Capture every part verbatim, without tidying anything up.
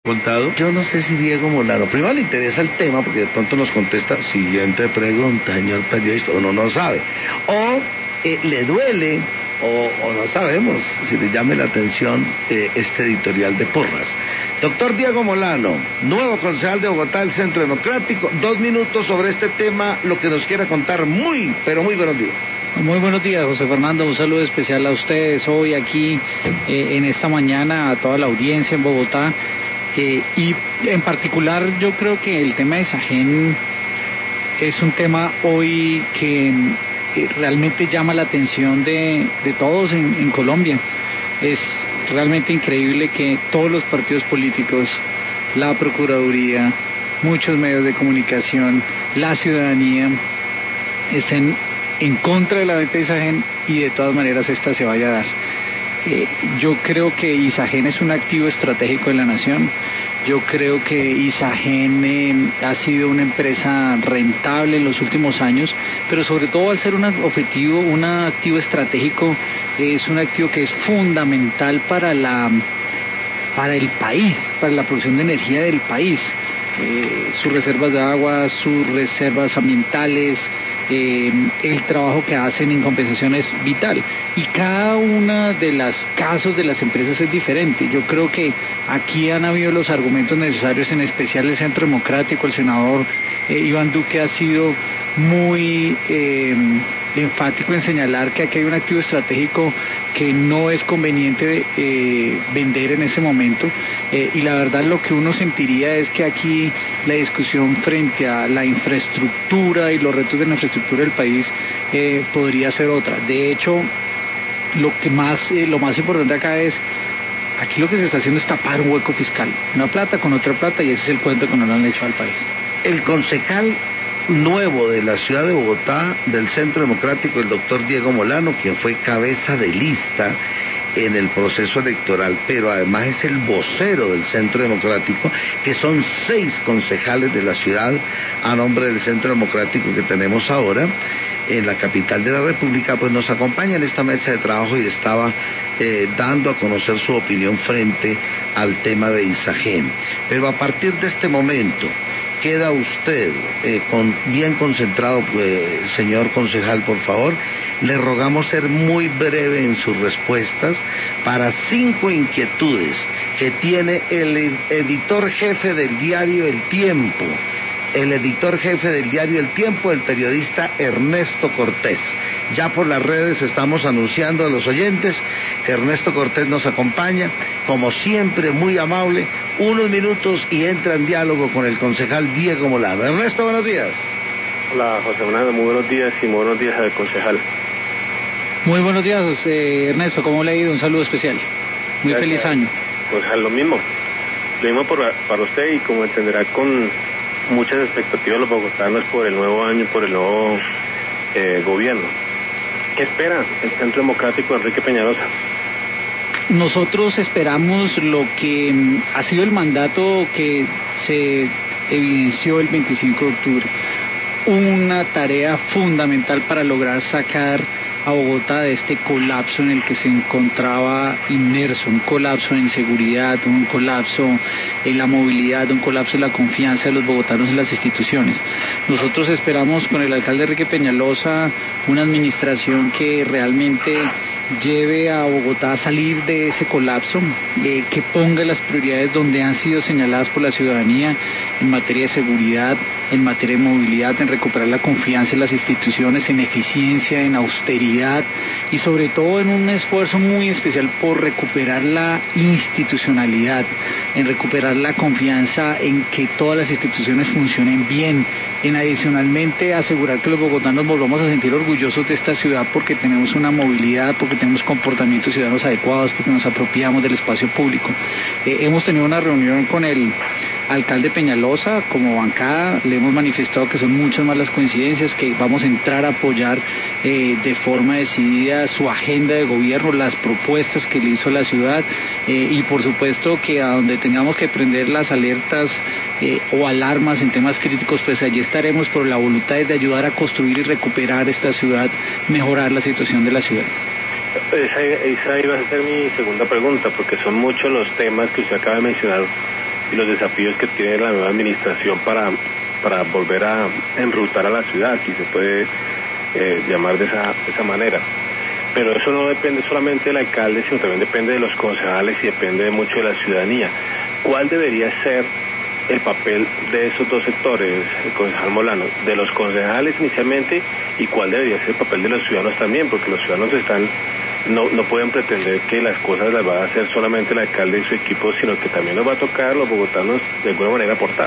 Contado. Yo no sé si Diego Molano, primero le interesa el tema porque de pronto nos contesta, siguiente pregunta, señor periodista, uno no sabe, o eh, le duele, o, o no sabemos si le llame la atención eh, este editorial de Porras. Doctor Diego Molano, nuevo concejal de Bogotá del Centro Democrático, dos minutos sobre este tema, lo que nos quiera contar. Muy, pero muy buenos días. Muy buenos días, José Fernando, un saludo especial a ustedes hoy aquí eh, en esta mañana, a toda la audiencia en Bogotá. Eh, y en particular yo creo que el tema de Isagen es un tema hoy que eh, realmente llama la atención de, de todos en, en Colombia. Es realmente increíble que todos los partidos políticos, la Procuraduría, muchos medios de comunicación, la ciudadanía estén en contra de la venta de Isagen y de todas maneras esta se vaya a dar. Eh, yo creo que Isagen es un activo estratégico de la nación. Yo creo que Isagen eh, ha sido una empresa rentable en los últimos años, pero sobre todo al ser un objetivo, un activo estratégico, eh, es un activo que es fundamental para la, para el país, para la producción de energía del país. Eh, sus reservas de agua, sus reservas ambientales, eh, el trabajo que hacen en compensación es vital, y cada una de los casos de las empresas es diferente. Yo creo que aquí han habido los argumentos necesarios, en especial el Centro Democrático. El senador eh, Iván Duque ha sido muy eh, enfático en señalar que aquí hay un activo estratégico que no es conveniente eh, vender en ese momento, eh, y la verdad lo que uno sentiría es que aquí la discusión frente a la infraestructura y los retos de la infraestructura del país eh, podría ser otra. De hecho, lo que más, eh, lo más importante acá es, aquí lo que se está haciendo es tapar un hueco fiscal, una plata con otra plata, y ese es el cuento que no le han hecho al país. El concejal nuevo de la ciudad de Bogotá, del Centro Democrático, el doctor Diego Molano, quien fue cabeza de lista en el proceso electoral, pero además es el vocero del Centro Democrático, que son seis concejales de la ciudad a nombre del Centro Democrático que tenemos ahora en la capital de la República, pues nos acompaña en esta mesa de trabajo y estaba eh, dando a conocer su opinión frente al tema de Isagen. Pero a partir de este momento, queda usted eh, con, bien concentrado, eh, señor concejal, por favor. Le rogamos ser muy breve en sus respuestas para cinco inquietudes que tiene el editor jefe del diario El Tiempo, el editor jefe del diario El Tiempo, el periodista Ernesto Cortés. Ya por las redes estamos anunciando a los oyentes que Ernesto Cortés nos acompaña, como siempre, muy amable, unos minutos y entra en diálogo con el concejal Diego Molano. Ernesto, buenos días. Hola, José Fernando, muy buenos días y muy buenos días al concejal. Muy buenos días, eh, Ernesto, ¿cómo le ha ido? Un saludo especial. Muy Gracias. Feliz año. Pues lo mismo, lo mismo por, para usted, y como entenderá, con muchas expectativas los bogotanos por el nuevo año, por el nuevo eh, gobierno. ¿Qué espera el Centro Democrático de Enrique Peñalosa? Nosotros esperamos lo que ha sido el mandato que se evidenció el veinticinco de octubre. Una tarea fundamental para lograr sacar a Bogotá de este colapso en el que se encontraba inmerso, un colapso en seguridad, un colapso en la movilidad, un colapso en la confianza de los bogotanos en las instituciones. Nosotros esperamos con el alcalde Enrique Peñalosa una administración que realmente lleve a Bogotá a salir de ese colapso, eh, que ponga las prioridades donde han sido señaladas por la ciudadanía en materia de seguridad, en materia de movilidad, en recuperar la confianza en las instituciones, en eficiencia, en austeridad y sobre todo en un esfuerzo muy especial por recuperar la institucionalidad, en recuperar la confianza en que todas las instituciones funcionen bien, en adicionalmente asegurar que los bogotanos volvamos a sentir orgullosos de esta ciudad porque tenemos una movilidad, porque tenemos comportamientos ciudadanos adecuados, porque nos apropiamos del espacio público. Eh, hemos tenido una reunión con el alcalde Peñalosa como bancada, le hemos manifestado que son muchas más las coincidencias, que vamos a entrar a apoyar eh, de forma decidida su agenda de gobierno, las propuestas que le hizo la ciudad, eh, y por supuesto que a donde tengamos que prender las alertas eh, o alarmas en temas críticos, pues allí estaremos, por la voluntad de ayudar a construir y recuperar esta ciudad, mejorar la situación de la ciudad. Esa, esa iba a ser mi segunda pregunta, porque son muchos los temas que usted acaba de mencionar y los desafíos que tiene la nueva administración para, para volver a enrutar a la ciudad, si se puede eh, llamar de esa, de esa manera. Pero eso no depende solamente del alcalde, sino también depende de los concejales y depende mucho de la ciudadanía. ¿Cuál debería ser el papel de esos dos sectores, el concejal Molano, de los concejales inicialmente, y cuál debería ser el papel de los ciudadanos también? Porque los ciudadanos están no no pueden pretender que las cosas las va a hacer solamente el alcalde y su equipo, sino que también nos va a tocar a los bogotanos de alguna manera aportar.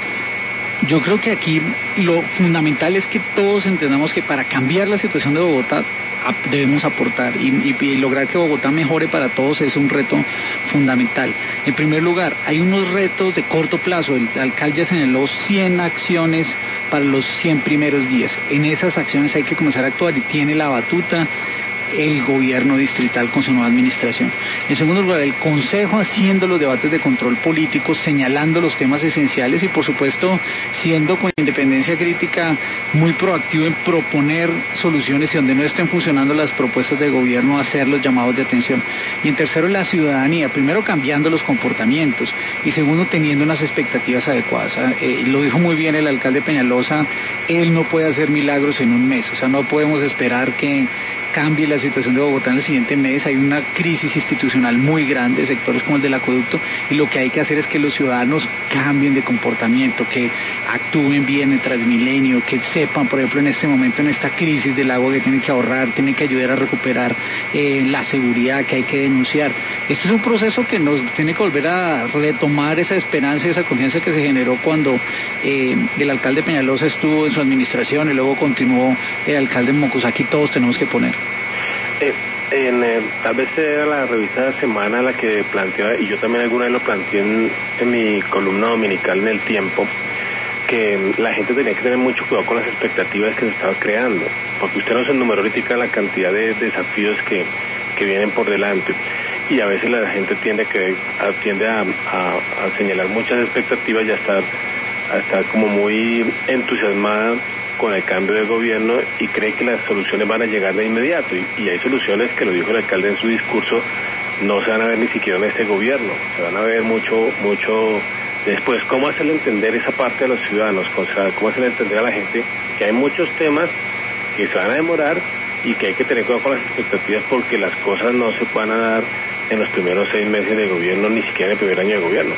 Yo creo que aquí lo fundamental es que todos entendamos que para cambiar la situación de Bogotá debemos aportar y, y, y lograr que Bogotá mejore para todos es un reto fundamental. En primer lugar, hay unos retos de corto plazo. El alcalde ya señaló cien acciones para los cien primeros días. En esas acciones hay que comenzar a actuar y tiene la batuta el gobierno distrital con su nueva administración. En segundo lugar, el Consejo haciendo los debates de control político, señalando los temas esenciales y, por supuesto, siendo con independencia crítica muy proactivo en proponer soluciones y donde no estén funcionando las propuestas del gobierno, hacer los llamados de atención. Y en tercero, la ciudadanía, primero cambiando los comportamientos y segundo, teniendo unas expectativas adecuadas. Eh, lo dijo muy bien el alcalde Peñalosa, él no puede hacer milagros en un mes, o sea, no podemos esperar que cambie la situación de Bogotá en el siguiente mes. Hay una crisis institucional muy grande, sectores como el del acueducto, y lo que hay que hacer es que los ciudadanos cambien de comportamiento, que actúen bien en Transmilenio, que sepan, por ejemplo, en este momento, en esta crisis del agua, que tienen que ahorrar, tienen que ayudar a recuperar eh, la seguridad, que hay que denunciar. Este es un proceso que nos tiene que volver a retomar esa esperanza y esa confianza que se generó cuando eh, el alcalde Peñalosa estuvo en su administración y luego continuó el alcalde Mocus. Aquí todos tenemos que poner. Eh, en, eh, tal vez era la revista de Semana la que planteaba, y yo también alguna vez lo planteé en, en mi columna dominical en El Tiempo, que la gente tenía que tener mucho cuidado con las expectativas que se estaba creando, porque usted no se enumeró ahorita la cantidad de desafíos que, que vienen por delante, y a veces la gente tiende a, que, a, tiende a, a, a señalar muchas expectativas y a estar, a estar como muy entusiasmada con el cambio de gobierno y cree que las soluciones van a llegar de inmediato, y, y hay soluciones que lo dijo el alcalde en su discurso, no se van a ver ni siquiera en este gobierno, se van a ver mucho mucho después. ¿Cómo hacerle entender esa parte a los ciudadanos? ¿Cómo hacerle entender a la gente que hay muchos temas que se van a demorar y que hay que tener cuidado con las expectativas, porque las cosas no se van a dar en los primeros seis meses de gobierno, ni siquiera en el primer año de gobierno?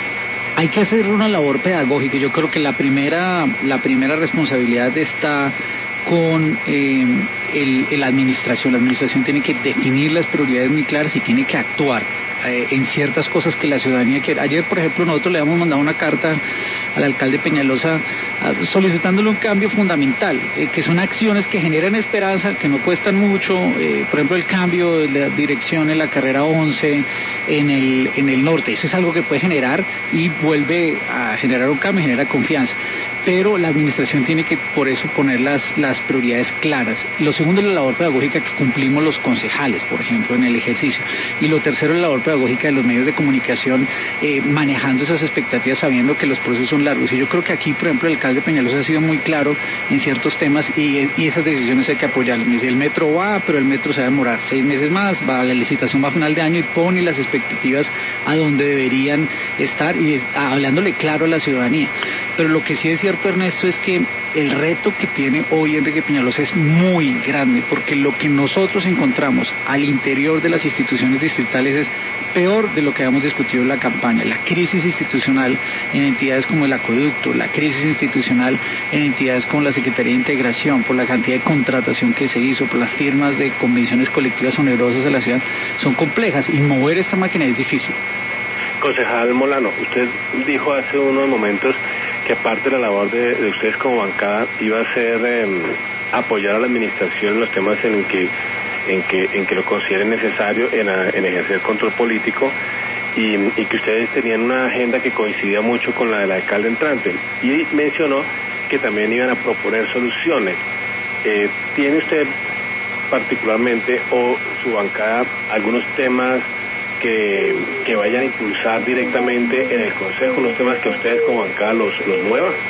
Hay que hacer una labor pedagógica. Yo creo que la primera, la primera responsabilidad está con eh, el, el administración. La administración tiene que definir las prioridades muy claras y tiene que actuar eh, en ciertas cosas que la ciudadanía quiere. Ayer, por ejemplo, nosotros le hemos mandado una carta al alcalde Peñalosa solicitándole un cambio fundamental, eh, que son acciones que generan esperanza, que no cuestan mucho, eh, por ejemplo el cambio de la dirección en la carrera once en el, en el norte. Eso es algo que puede generar y vuelve a generar un cambio, genera confianza, pero la administración tiene que por eso poner las, las prioridades claras. Lo segundo es la labor pedagógica que cumplimos los concejales, por ejemplo, en el ejercicio, y lo tercero es la labor pedagógica de los medios de comunicación, eh, manejando esas expectativas sabiendo que los procesos son largos. Y yo creo que aquí, por ejemplo, el alcalde Peñalosa ha sido muy claro en ciertos temas y, y esas decisiones hay que apoyarlas. El metro va, pero el metro se va a demorar seis meses más, va, la licitación va a final de año y pone las expectativas a donde deberían estar y a, hablándole claro a la ciudadanía. Pero lo que sí es cierto, Ernesto, es que el reto que tiene hoy Enrique Peñalosa es muy grande, porque lo que nosotros encontramos al interior de las instituciones distritales es peor de lo que habíamos discutido en la campaña. La crisis institucional en entidades como el acueducto, la crisis institucional en entidades como la Secretaría de Integración, por la cantidad de contratación que se hizo, por las firmas de convenciones colectivas onerosas de la ciudad, son complejas y mover esta máquina es difícil. Concejal Molano, usted dijo hace unos momentos que parte de la labor de, de ustedes como bancada iba a ser eh, apoyar a la administración en los temas en que en que en que lo consideren necesario en, a, en ejercer control político, y, y que ustedes tenían una agenda que coincidía mucho con la del alcalde entrante, y mencionó que también iban a proponer soluciones. Eh, ¿Tiene usted particularmente o su bancada algunos temas que, que vayan a impulsar directamente en el Consejo, unos temas que ustedes como bancada los, los muevan?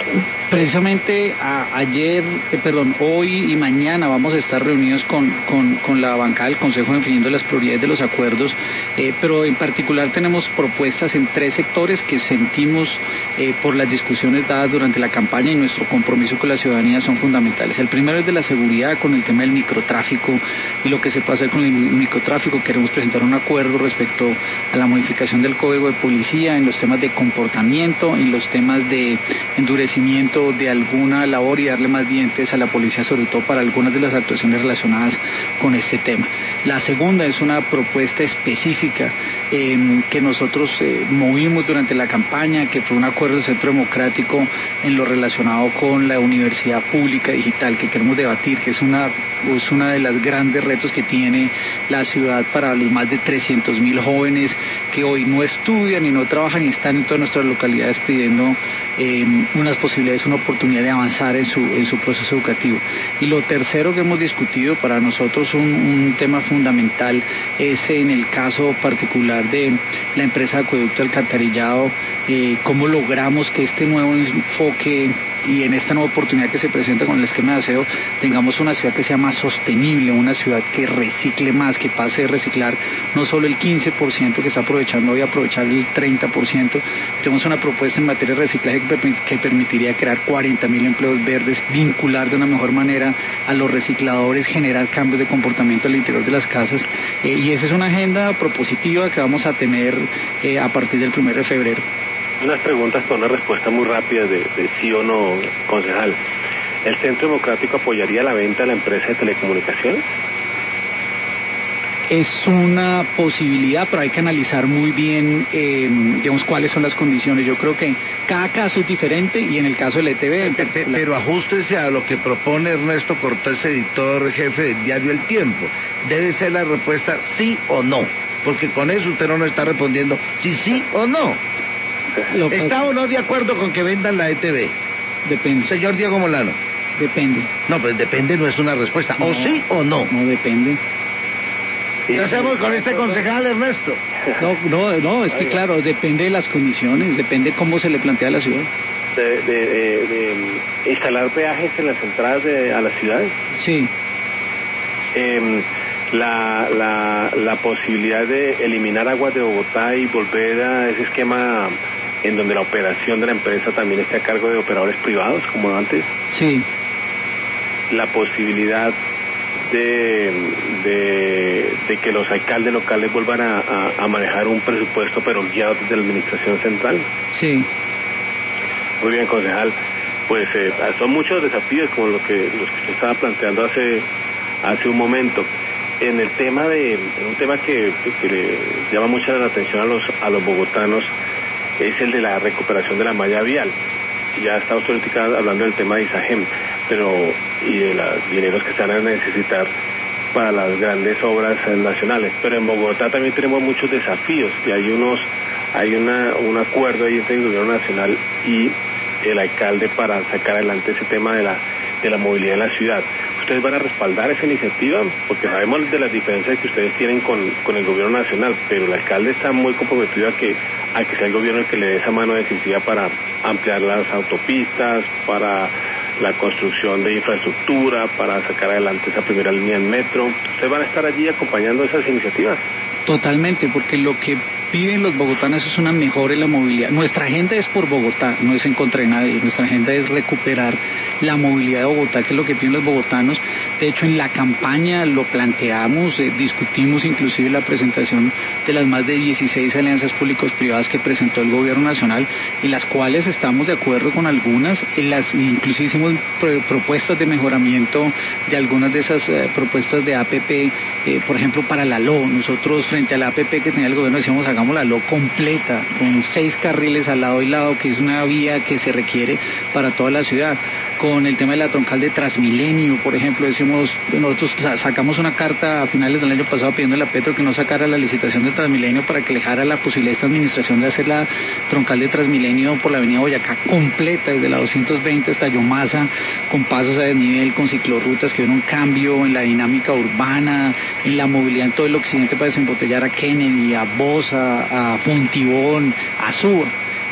Precisamente a, ayer, eh, perdón, hoy y mañana vamos a estar reunidos con, con, con la bancada del Consejo definiendo las prioridades de los acuerdos, eh, pero en particular tenemos propuestas en tres sectores que sentimos eh, por las discusiones dadas durante la campaña y nuestro compromiso con la ciudadanía son fundamentales. El primero es de la seguridad con el tema del microtráfico y lo que se puede hacer con el microtráfico. Queremos presentar un acuerdo respecto a la modificación del Código de Policía en los temas de comportamiento, en los temas de endurecimiento de alguna labor y darle más dientes a la policía, sobre todo para algunas de las actuaciones relacionadas con este tema. La segunda es una propuesta específica eh, que nosotros eh, movimos durante la campaña, que fue un acuerdo del Centro Democrático en lo relacionado con la universidad pública digital, que queremos debatir, que es una es una de las grandes retos que tiene la ciudad para los más de trescientos mil jóvenes que hoy no estudian y no trabajan y están en todas nuestras localidades pidiendo eh, unas posibilidades, una oportunidad de avanzar en su en su proceso educativo. Y lo tercero que hemos discutido, para nosotros un, un tema fundamental, es en el caso particular de la empresa de acueducto alcantarillado, eh, cómo logramos que este nuevo enfoque y en esta nueva oportunidad que se presenta con el esquema de aseo tengamos una ciudad que sea más sostenible, una ciudad que recicle más, que pase de reciclar no solo el quince por ciento que está aprovechando hoy, aprovechar el treinta por ciento. Tenemos una propuesta en materia de reciclaje que, permit, que permitiría crear cuarenta mil empleos verdes, vincular de una mejor manera a los recicladores, generar cambios de comportamiento al interior de las casas, eh, y esa es una agenda propositiva que vamos a tener eh, a partir del primero de febrero. Unas preguntas con una respuesta muy rápida de, de sí o no, concejal. ¿El Centro Democrático apoyaría la venta de la empresa de telecomunicaciones? Es una posibilidad, pero hay que analizar muy bien, eh, digamos, cuáles son las condiciones. Yo creo que cada caso es diferente y en el caso del E T V... Pero, pero ajústese a lo que propone Ernesto Cortés, editor jefe del diario El Tiempo. Debe ser la respuesta sí o no, porque con eso usted no nos está respondiendo si sí o no. ¿Está o no de acuerdo con que vendan la E T V? Depende. Señor Diego Molano. Depende. No, pues depende no es una respuesta. No, o sí o no. No depende. ¿Qué hacemos con este concejal, Ernesto? No, no, no, es que claro, depende de las condiciones, depende cómo se le plantea a la ciudad. De, de, de, de instalar peajes en las entradas de, a las ciudades. Sí. Eh, la, la, la posibilidad de eliminar Aguas de Bogotá y volver a ese esquema en donde la operación de la empresa también esté a cargo de operadores privados, como antes. Sí. La posibilidad de, de, de que los alcaldes locales vuelvan a, a, a manejar un presupuesto, pero guiado desde la administración central. Sí. Muy bien, concejal. Pues eh, son muchos desafíos, como lo que, los que usted estaba planteando hace, hace un momento. En el tema de, un tema que, que le llama mucho la atención a los, a los bogotanos, es el de la recuperación de la malla vial. Ya está usted hablando del tema de ISAGEM, pero y de los dineros que se van a necesitar para las grandes obras nacionales. Pero en Bogotá también tenemos muchos desafíos y hay unos, hay una, un acuerdo ahí entre el gobierno nacional y el alcalde para sacar adelante ese tema de la, de la movilidad en la ciudad. ¿Ustedes van a respaldar esa iniciativa? Porque sabemos de las diferencias que ustedes tienen con, con el gobierno nacional, pero el alcalde está muy comprometido a que, a que sea el gobierno el que le dé esa mano decisiva para ampliar las autopistas, para la construcción de infraestructura, para sacar adelante esa primera línea del metro. ¿Ustedes van a estar allí acompañando esas iniciativas? Totalmente, porque lo que piden los bogotanos es una mejora en la movilidad. Nuestra agenda es por Bogotá, no es en contra de nadie. Nuestra agenda es recuperar la movilidad de Bogotá, que es lo que piden los bogotanos. De hecho, en la campaña lo planteamos, eh, discutimos inclusive la presentación de las más de dieciséis alianzas públicos-privadas que presentó el gobierno nacional, en las cuales estamos de acuerdo con algunas, en las inclusive hicimos pro propuestas de mejoramiento de algunas de esas eh, propuestas de A P P, eh, por ejemplo, para la L O. Nosotros, frente a la A P P que tenía el gobierno, decíamos, hagamos la L O completa, con seis carriles al lado y lado, que es una vía que se requiere para toda la ciudad. Con el tema de la troncal de Transmilenio, por ejemplo, decimos, nosotros sacamos una carta a finales del año pasado pidiendo a Petro que no sacara la licitación de Transmilenio para que le dejara la posibilidad de esta administración de hacer la troncal de Transmilenio por la avenida Boyacá completa, desde la doscientos veinte hasta Yomasa, con pasos a desnivel, con ciclorrutas, que ven un cambio en la dinámica urbana, en la movilidad en todo el occidente para desembotellar a Kennedy, a Bosa, a Fontibón, a Suba.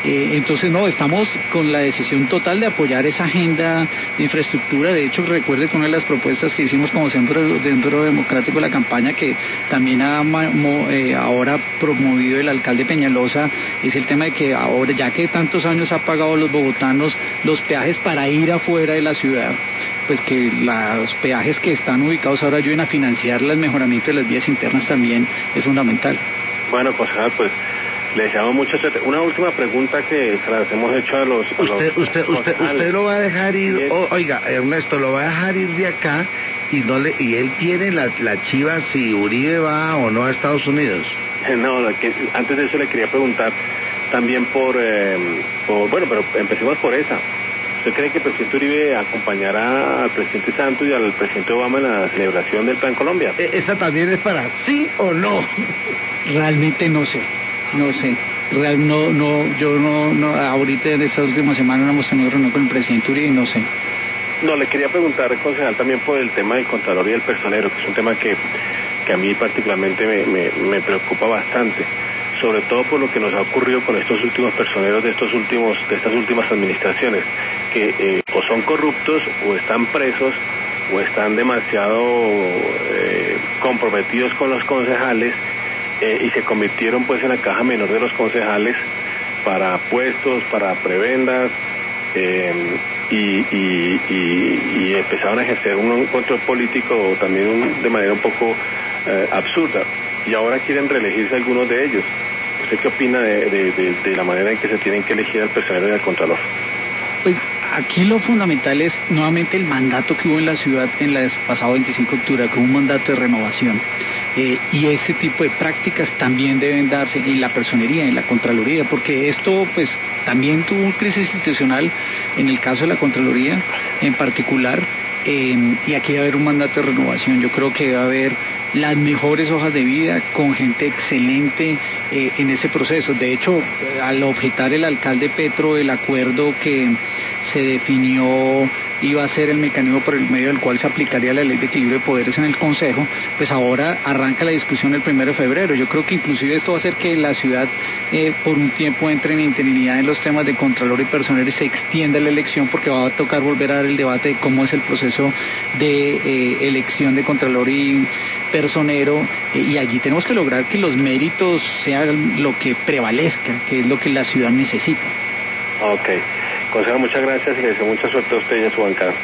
Eh, entonces, no, estamos con la decisión total de apoyar esa agenda de infraestructura. De hecho, recuerde que una de las propuestas que hicimos como Centro, Centro Democrático de la campaña, que también ha eh, ahora promovido el alcalde Peñalosa, es el tema de que ahora, ya que tantos años ha pagado los bogotanos los peajes para ir afuera de la ciudad, pues que los peajes que están ubicados ahora ayuden a financiar el mejoramiento de las vías internas también es fundamental. Bueno, concejal, pues le deseamos mucha suerte. Una última pregunta que se las hemos hecho a los... A usted, los usted, usted, usted lo va a dejar ir, es... oh, oiga, Ernesto, lo va a dejar ir de acá y no le y él tiene la, la chiva si Uribe va o no a Estados Unidos. No, que, antes de eso le quería preguntar también por, eh, por, bueno, pero empecemos por esa. ¿Usted cree que el presidente Uribe acompañará al presidente Santos y al presidente Obama en la celebración del Plan Colombia? ¿Esa también es para sí o no? Realmente no sé, no sé. Real, no, no, yo no, no, ahorita en esta última semana no hemos tenido reunión con el presidente Uribe y no sé. No, le quería preguntar, concejal, también por el tema del Contralor y del personero, que es un tema que, que a mí particularmente me, me, me preocupa bastante, sobre todo por lo que nos ha ocurrido con estos últimos personeros de estos últimos de estas últimas administraciones, que eh, o son corruptos o están presos o están demasiado eh, comprometidos con los concejales eh, y se convirtieron pues en la caja menor de los concejales para puestos, para prebendas, eh, y, y, y, y empezaron a ejercer un control político también un, de manera un poco eh, absurda, y ahora quieren reelegirse algunos de ellos. ¿Usted qué opina de, de, de, de la manera en que se tienen que elegir al personero y al contralor? Pues aquí lo fundamental es nuevamente el mandato que hubo en la ciudad en el pasado veinticinco de octubre, que hubo un mandato de renovación. Eh, y ese tipo de prácticas también deben darse en la personería, en la Contraloría, porque esto pues también tuvo una crisis institucional en el caso de la Contraloría en particular, eh, y aquí debe haber un mandato de renovación. Yo creo que debe haber las mejores hojas de vida con gente excelente eh, en ese proceso. De hecho, al objetar el alcalde Petro el acuerdo que se definió iba a ser el mecanismo por el medio del cual se aplicaría la ley de equilibrio de poderes en el Consejo, pues ahora arranca la discusión el primero de febrero. Yo creo que inclusive esto va a hacer que la ciudad eh, por un tiempo entre en interinidad en los temas de Contralor y personero y se extienda la elección, porque va a tocar volver a dar el debate de cómo es el proceso de eh, elección de Contralor y personero, eh, y allí tenemos que lograr que los méritos sean lo que prevalezca, que es lo que la ciudad necesita. Ok. Consejero, muchas gracias y le deseo mucha suerte a usted y a su bancada.